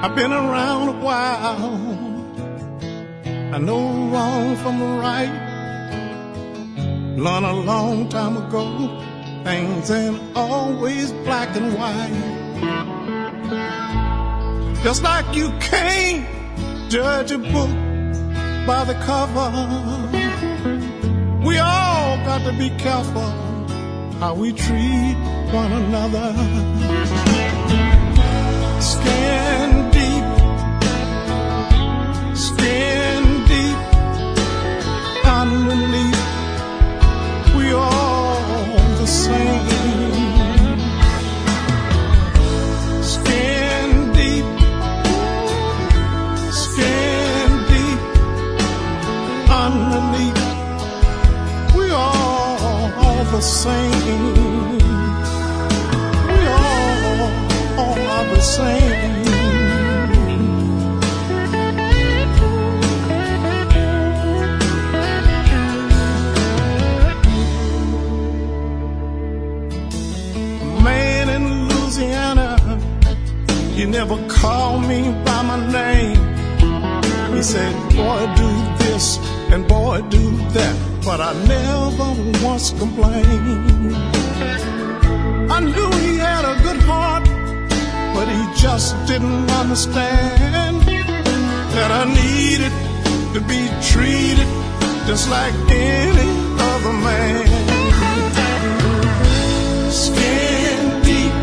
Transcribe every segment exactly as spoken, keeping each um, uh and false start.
I've been around a while. I know wrong from right. Learned a long time ago, things ain't always black and white. Just like you can't judge a book by the cover, we all got to be careful how we treat one another. Skin deep, skin deep, underneath, we all the same. Skin deep, skin deep, underneath, we all the same. We all, all are the same. Man in Louisiana, he never called me by my name. He said, boy, do this and boy, do that, but I never once complained. I knew he had a good heart, but he just didn't understand that I needed to be treated just like any other man. Skin deep,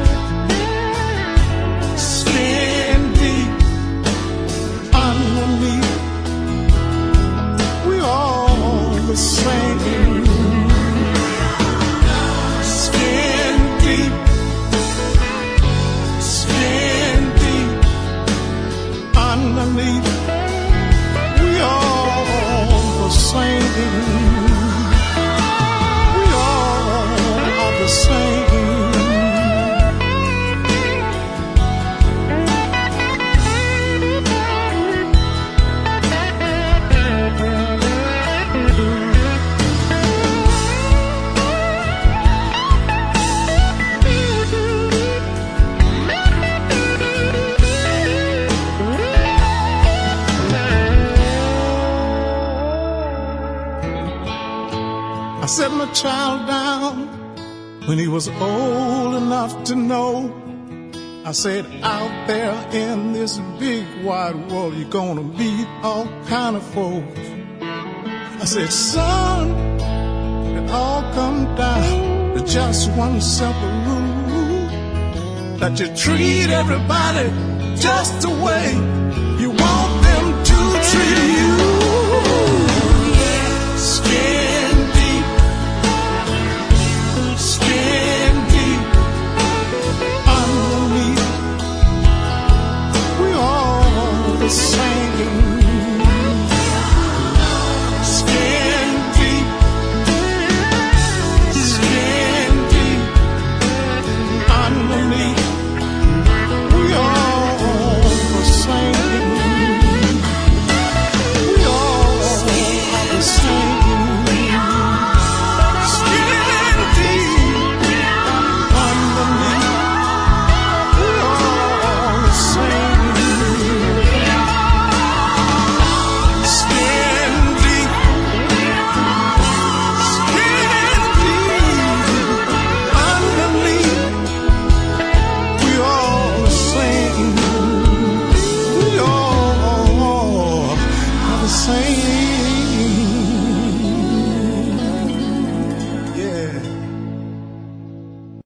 skin deep, underneath, we all the same. Skin deep, skin deep, underneath, we all the same. We all are the same. I set my child down when he was old enough to know. I said, out there in this big wide world, you're gonna meet all kind of folks. I said, son, it all come down to just one simple rule, that you treat everybody just the way you want them to treat you. Skin deep, skin deep, underneath, we all the same. Skin deep, skin deep, underneath, we all the same. We all are the same. Same.